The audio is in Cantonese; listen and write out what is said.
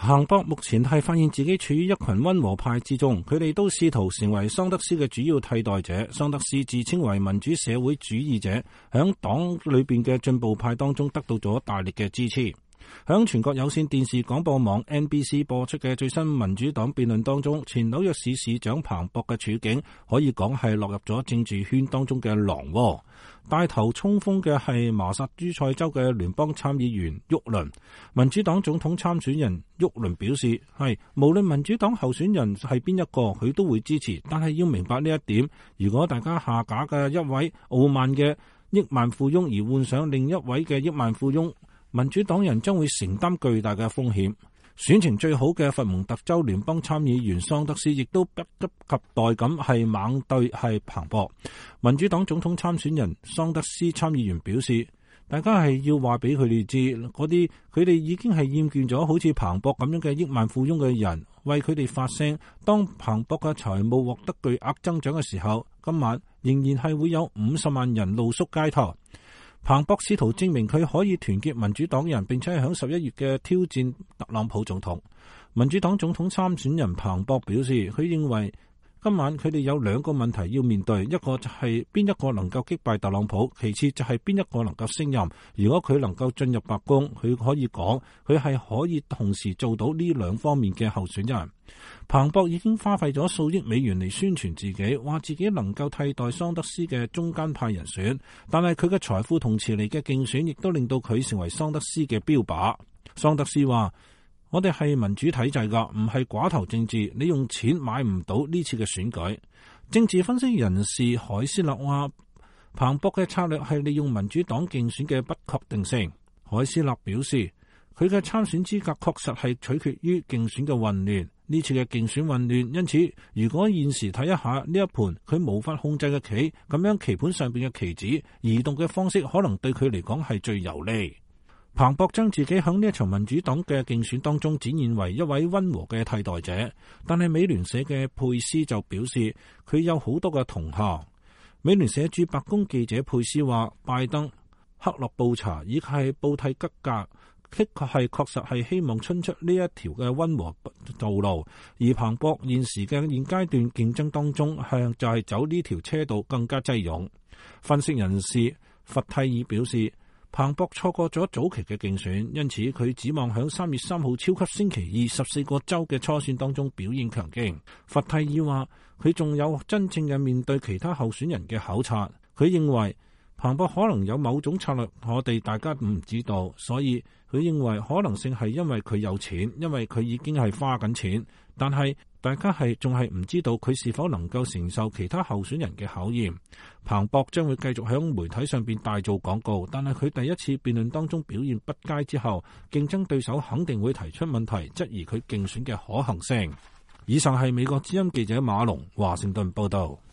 彭博目前係發現自己處於一群溫和派之中，佢哋都試圖成為桑德斯嘅主要替代者。桑德斯自稱為民主社會主義者，響黨裏邊嘅進步派當中得到咗大力嘅支持。響全國有線電視廣播網 NBC 播出嘅最新民主黨辯論當中，前紐約市市長彭博嘅處境可以講係落入咗政治圈當中嘅狼窩。帶頭衝鋒嘅係麻薩諸塞州嘅聯邦參議員沃倫。民主黨總統參選人沃倫表示，無論民主黨候選人係邊一個，佢都會支持。但係要明白呢一點，如果大家下架嘅一位傲慢嘅億萬富翁而換上另一位嘅億萬富翁，民主黨人將會承擔巨大嘅風險。選情最好嘅佛蒙特州聯邦參議員桑德斯亦都迫不及待咁係猛對係彭博。民主黨總統參選人桑德斯參議員表示，大家係要話俾佢哋知，嗰啲佢哋已經係厭倦咗好似彭博咁樣嘅億萬富翁嘅人，為佢哋發聲。當彭博嘅財務獲得巨額增長嘅時候，今晚仍然係會有50萬人露宿街頭。彭博試圖證明佢可以團結民主黨人，並且係喺11月嘅挑戰特朗普總統。民主黨總統參選人彭博表示，佢認為今晚佢哋有2個問題要面對，一個就係邊一個能夠擊敗特朗普，其次就係邊一個能夠勝任。如果佢能夠進入白宮，佢可以講佢係可以同時做到呢2方面嘅候選人。彭博已經花費咗數億美元嚟宣傳自己，話自己能夠替代桑德斯嘅中間派人選，但係佢嘅財富同遲嚟嘅競選亦都令到佢成為桑德斯嘅標靶。桑德斯話：我哋係民主體制㗎，唔係寡頭政治，你用錢買唔到呢次嘅選舉。政治分析人士海斯勒話，彭博嘅策略係利用民主黨競選嘅不確定性。海斯勒表示，佢嘅參選資格確實係取決於競選嘅混亂。呢次嘅競選混亂，因此如果現時睇一下呢一盤佢無法控制嘅棋，咁樣棋盤上邊嘅棋子移動嘅方式，可能對佢嚟講係最有利。彭博將自己喺呢一場民主黨嘅競選當中展現為一位溫和嘅替代者，但係美聯社嘅佩斯就表示佢有好多嘅同行。美聯社駐白宮記者佩斯話，拜登、克洛布查以及係布蒂吉格確實係希望衝出呢一條嘅溫和道路，而彭博現時嘅現階段競爭當中就係走呢條車道更加擠擁。分析人士弗蒂爾表示，彭博錯過咗早期嘅競選，因此佢指望喺3月3號超級星期二14個州嘅初選當中表現強勁。弗蒂爾話佢仲有真正嘅面對其他候選人嘅考察，佢認為彭博可能有某種策略，我哋大家唔知道，所以佢認為可能性係因為佢有錢，因為佢已經係花緊錢，但係大家仲係唔知道佢是否能夠承受其他候選人嘅考驗。彭博將會繼續喺媒體上邊大做廣告，但係佢第一次辯論當中表現不佳之後，競爭對手肯定會提出問題，質疑佢競選嘅可行性。以上係美國之音記者馬龍華盛頓報道。